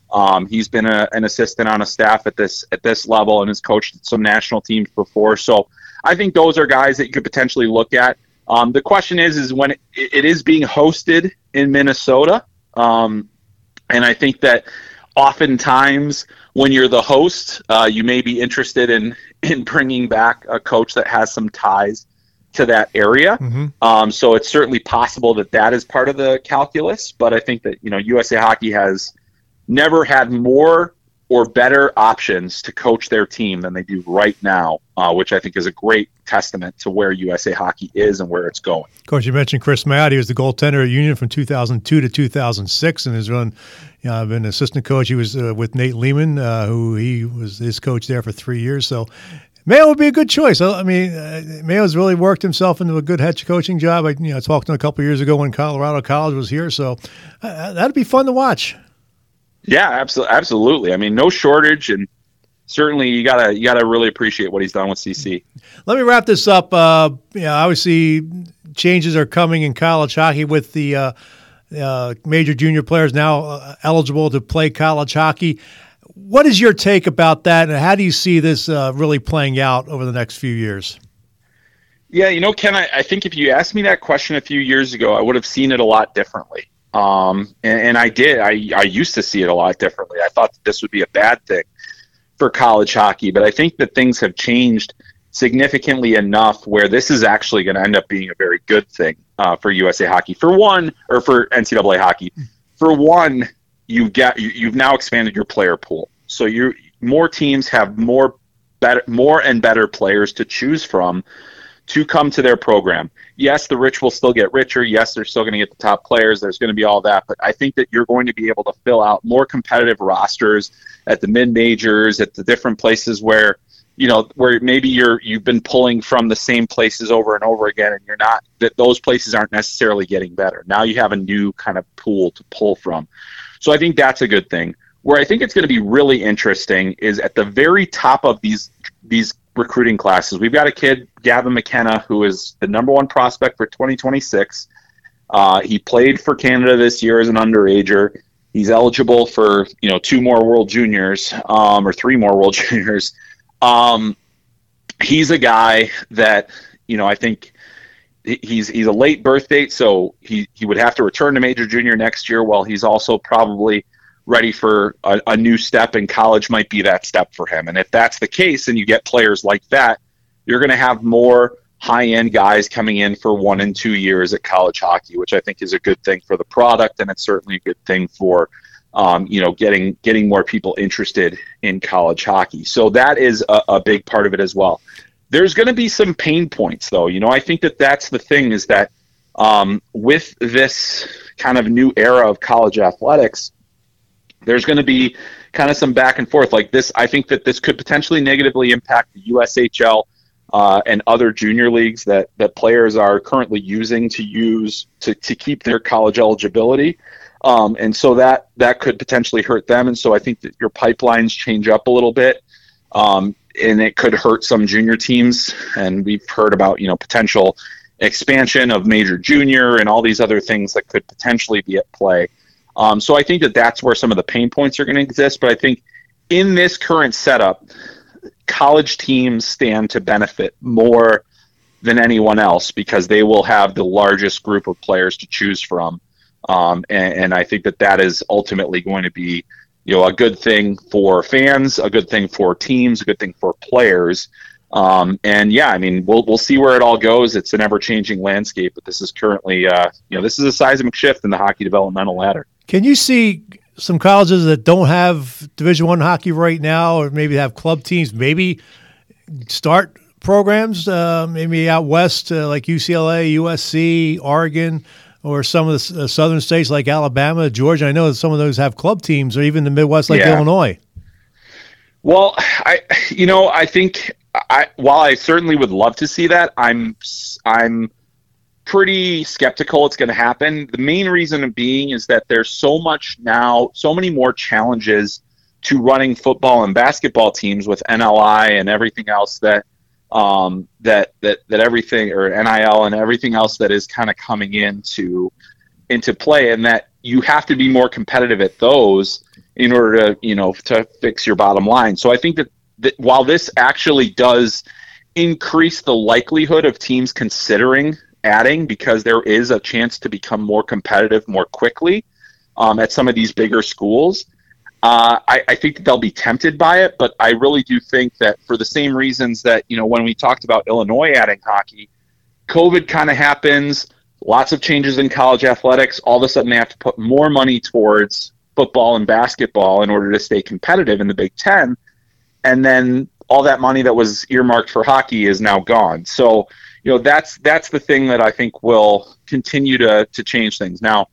He's been an assistant on a staff at this level and has coached some national teams before. So I think those are guys that you could potentially look at. The question is when it is being hosted in Minnesota. And I think that oftentimes when you're the host, you may be interested in bringing back a coach that has some ties to that area. Mm-hmm. So it's certainly possible that is part of the calculus. But I think that, USA Hockey has never had more or better options to coach their team than they do right now, which I think is a great testament to where USA Hockey is and where it's going. Of course, you mentioned Chris Matt. He was the goaltender at Union from 2002 to 2006 and has been an assistant coach. He was with Nate Lehman, who he was his coach there for 3 years. So Mayo would be a good choice. I mean, Mayo's really worked himself into a good head coaching job. I talked to him a couple of years ago when Colorado College was here, so that'd be fun to watch. Yeah, absolutely. I mean, no shortage, and certainly you gotta really appreciate what he's done with CC. Let me wrap this up. Obviously, changes are coming in college hockey with the major junior players now eligible to play college hockey. What is your take about that, and how do you see this really playing out over the next few years? Yeah, Ken, I think if you asked me that question a few years ago, I would have seen it a lot differently. And I did. I used to see it a lot differently. I thought that this would be a bad thing for college hockey, but I think that things have changed significantly enough where this is actually going to end up being a very good thing for USA Hockey. For one, or for NCAA hockey. For one, you've now expanded your player pool, so more teams have more and better players to choose from to come to their program. Yes, the rich will still get richer. Yes, they're still going to get the top players. There's going to be all that. But I think that you're going to be able to fill out more competitive rosters at the mid-majors, at the different places where maybe you've been pulling from the same places over and over again, and you're not, that those places aren't necessarily getting better. Now you have a new kind of pool to pull from. So I think that's a good thing. Where I think it's going to be really interesting is at the very top of these recruiting classes. We've got a kid, Gavin McKenna, who is the number one prospect for 2026. He played for Canada this year as an underager. He's eligible for 2 more World Juniors or 3 more World Juniors. He's a guy that I think he's a late birth date, so he would have to return to Major Junior next year. While he's also probably ready for a new step, and college might be that step for him. And if that's the case and you get players like that, you're going to have more high-end guys coming in for 1 and 2 years at college hockey, which I think is a good thing for the product, and it's certainly a good thing for getting more people interested in college hockey. So that is a big part of it as well. There's going to be some pain points, though. I think that's the thing, is that with this kind of new era of college athletics, there's going to be kind of some back and forth like this. I think that this could potentially negatively impact the USHL and other junior leagues that players are currently using to keep their college eligibility. And so that could potentially hurt them. And so I think that your pipelines change up a little bit, and it could hurt some junior teams. And we've heard about, potential expansion of major junior and all these other things that could potentially be at play. So I think that's where some of the pain points are going to exist. But I think in this current setup, college teams stand to benefit more than anyone else because they will have the largest group of players to choose from. And I think that is ultimately going to be, a good thing for fans, a good thing for teams, a good thing for players. We'll see where it all goes. It's an ever-changing landscape, but this is currently, this is a seismic shift in the hockey developmental ladder. Can you see some colleges that don't have Division I hockey right now, or maybe have club teams, maybe start programs, maybe out west like UCLA, USC, Oregon, or some of the southern states like Alabama, Georgia? I know that some of those have club teams, or even the Midwest like Illinois. Well, I think while I certainly would love to see that, I'm pretty skeptical it's going to happen. The main reason being is that there's so many more challenges to running football and basketball teams with NLI and everything else that everything, or NIL and everything else that is kind of coming into play, and that you have to be more competitive at those in order to fix your bottom line. So I think that while this actually does increase the likelihood of teams considering adding, because there is a chance to become more competitive more quickly at some of these bigger schools, I think that they'll be tempted by it. But I really do think that for the same reasons that, when we talked about Illinois adding hockey, COVID kind of happens, lots of changes in college athletics. All of a sudden they have to put more money towards football and basketball in order to stay competitive in the Big Ten. And then all that money that was earmarked for hockey is now gone. So, that's the thing that I think will continue to change things. Now,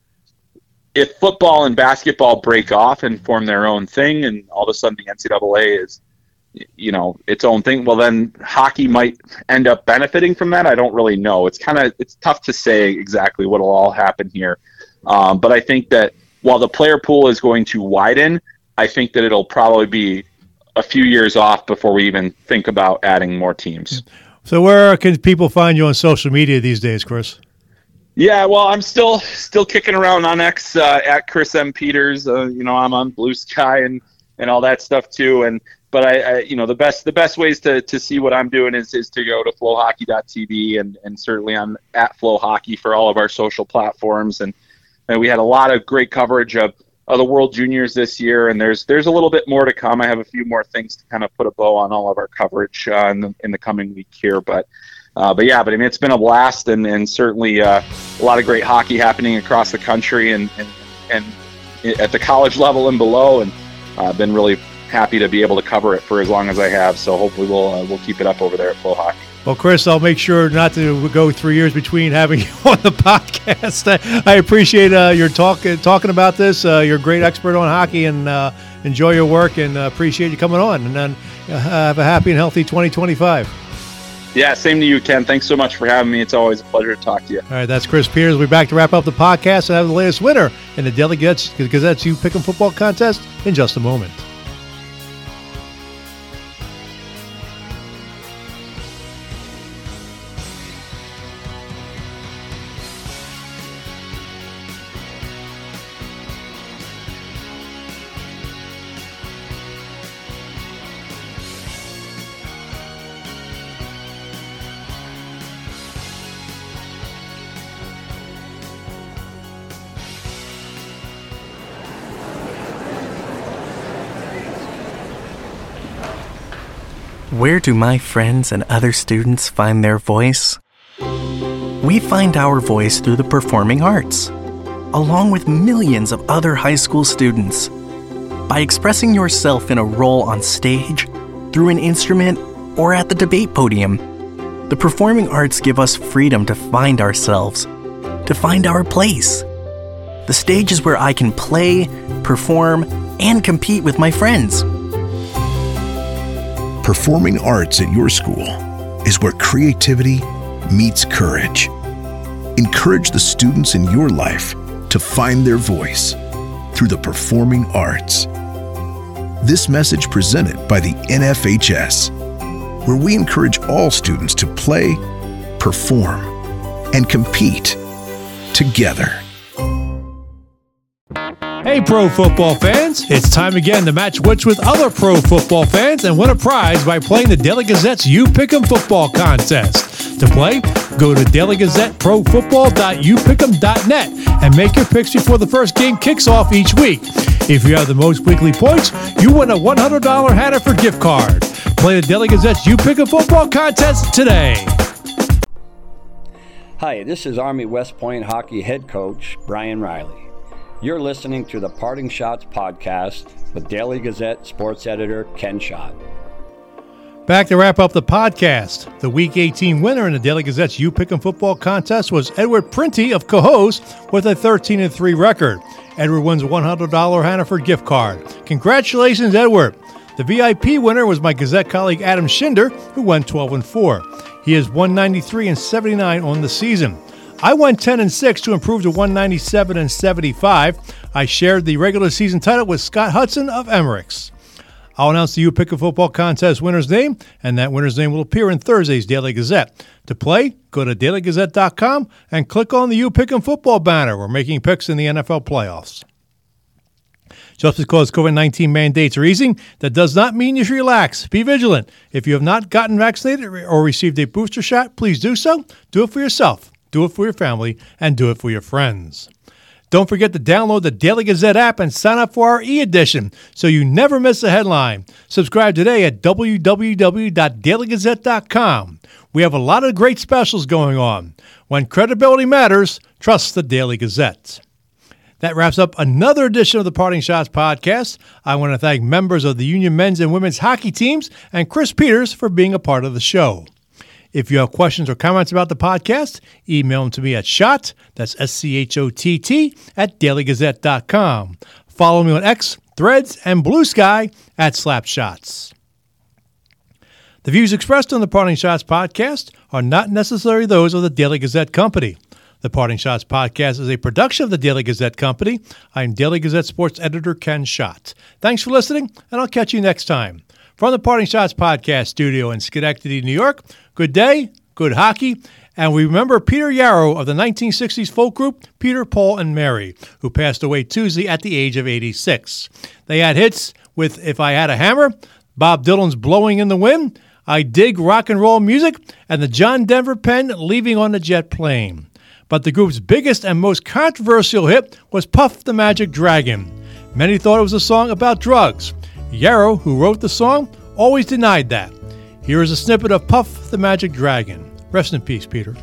if football and basketball break off and form their own thing, and all of a sudden the NCAA is, its own thing, well, then hockey might end up benefiting from that. I don't really know. It's tough to say exactly what will all happen here. But I think that while the player pool is going to widen, I think that it'll probably be a few years off before we even think about adding more teams. So where can people find you on social media these days, Chris? Yeah, well, I'm still kicking around on X at Chris M. Peters. I'm on Blue Sky and all that stuff too. But I the best ways to see what I'm doing is to go to flowhockey.tv and certainly I'm at Flow Hockey for all of our social platforms. And we had a lot of great coverage of the World Juniors this year, and there's a little bit more to come. I have a few more things to kind of put a bow on all of our coverage in the coming week here. But I mean, it's been a blast, and certainly a lot of great hockey happening across the country and at the college level and below. And I've been really happy to be able to cover it for as long as I have. So hopefully we'll keep it up over there at Flow Hockey. Well, Chris, I'll make sure not to go 3 years between having you on the podcast. I appreciate your talking about this. You're a great expert on hockey, and enjoy your work, and appreciate you coming on. And then have a happy and healthy 2025. Yeah, same to you, Ken. Thanks so much for having me. It's always a pleasure to talk to you. All right, that's Chris Peters. We'll be back to wrap up the podcast and have the latest winner in the Daily Gazette's You Pick'em Football Contest in just a moment. Where do my friends and other students find their voice? We find our voice through the performing arts, along with millions of other high school students. By expressing yourself in a role on stage, through an instrument, or at the debate podium, the performing arts give us freedom to find ourselves, to find our place. The stage is where I can play, perform, and compete with my friends. Performing arts at your school is where creativity meets courage. Encourage the students in your life to find their voice through the performing arts. This message presented by the NFHS, where we encourage all students to play, perform, and compete together. Hey, pro football fans, it's time again to match wits with other pro football fans and win a prize by playing the Daily Gazette's You Pick'em Football Contest. To play, go to dailygazetteprofootball.youpickem.net and make your picks before the first game kicks off each week. If you have the most weekly points, you win a $100 Hannaford gift card. Play the Daily Gazette's You Pick'em Football Contest today. Hi, this is Army West Point hockey head coach Brian Riley. You're listening to the Parting Shots podcast with Daily Gazette sports editor Ken Schott. Back to wrap up the podcast. The Week 18 winner in the Daily Gazette's You Pick'em Football Contest was Edward Printy of Cohoes with a 13-3 record. Edward wins a $100 Hannaford gift card. Congratulations, Edward. The VIP winner was my Gazette colleague Adam Schinder, who went 12-4. He is 193-79 on the season. I went 10-6 to improve to 197-75. I shared the regular season title with Scott Hudson of Emmerichs. I'll announce the You Pick'em Football Contest winner's name, and that winner's name will appear in Thursday's Daily Gazette. To play, go to dailygazette.com and click on the You Pick'em Football banner. We're making picks in the NFL playoffs. Just because COVID-19 mandates are easing, that does not mean you should relax. Be vigilant. If you have not gotten vaccinated or received a booster shot, please do so. Do it for yourself, do it for your family, and do it for your friends. Don't forget to download the Daily Gazette app and sign up for our e-edition so you never miss a headline. Subscribe today at www.dailygazette.com. We have a lot of great specials going on. When credibility matters, trust the Daily Gazette. That wraps up another edition of the Parting Shots podcast. I want to thank members of the Union men's and women's hockey teams and Chris Peters for being a part of the show. If you have questions or comments about the podcast, email them to me at shot, that's SCHOTT, at dailygazette.com. Follow me on X, Threads, and Blue Sky at Slapshots. The views expressed on the Parting Shots podcast are not necessarily those of the Daily Gazette Company. The Parting Shots podcast is a production of the Daily Gazette Company. I'm Daily Gazette sports editor Ken Schott. Thanks for listening, and I'll catch you next time. From the Parting Shots podcast studio in Schenectady, New York, good day, good hockey, and we remember Peter Yarrow of the 1960s folk group Peter, Paul, and Mary, who passed away Tuesday at the age of 86. They had hits with If I Had a Hammer, Bob Dylan's Blowing in the Wind, I Dig Rock and Roll Music, and the John Denver Pen Leaving on a Jet Plane. But the group's biggest and most controversial hit was Puff the Magic Dragon. Many thought it was a song about drugs. Yarrow, who wrote the song, always denied that. Here is a snippet of Puff the Magic Dragon. Rest in peace, Peter.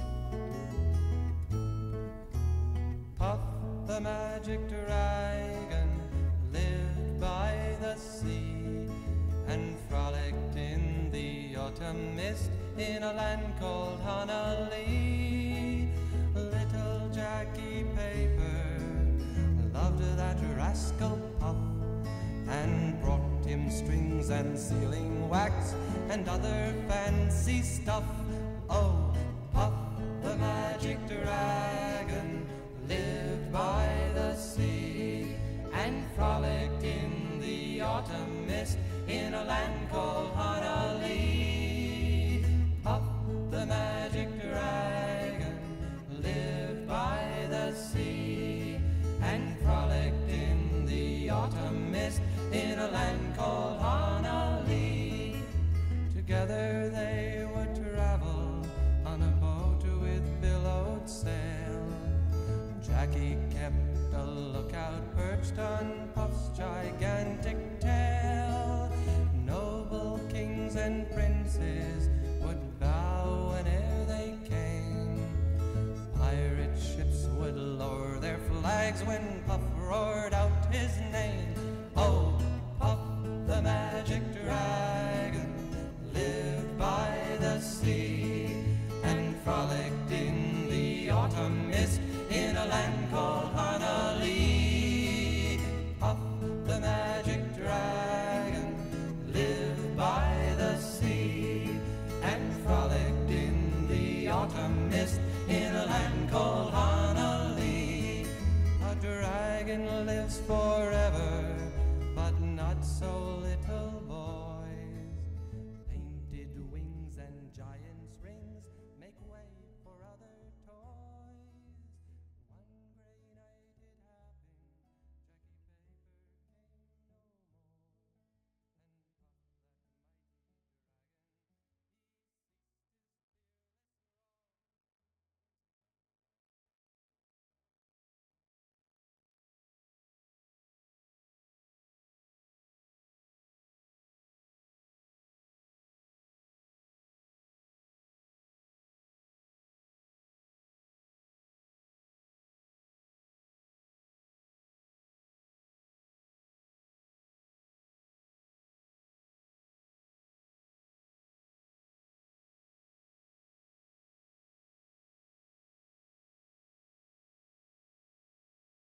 Puff the magic dragon lived by the sea and frolicked in the autumn mist in a land called Honolulu. Little Jackie Paper loved that rascal Puff and brought him strings and sealing wax and other fancy stuff. Oh, Puff the magic dragon lived by the sea and frolicked in the autumn mist in a land called Honolulu. Puff the magic dragon lived by the sea and frolicked in the autumn mist in a land called Honolulu. Together they would travel on a boat with billowed sail. Jackie kept a lookout perched on Puff's gigantic tail. Noble kings and princes would bow whene'er they came. Pirate ships would lower their flags when Puff roared out his name. Oh, Puff the magic dragon lived by the sea and frolicked in the autumn mist in a land called Honolulu. Puff the magic dragon lived by the sea and frolicked in the autumn mist in a land called Honolulu. A dragon lives forever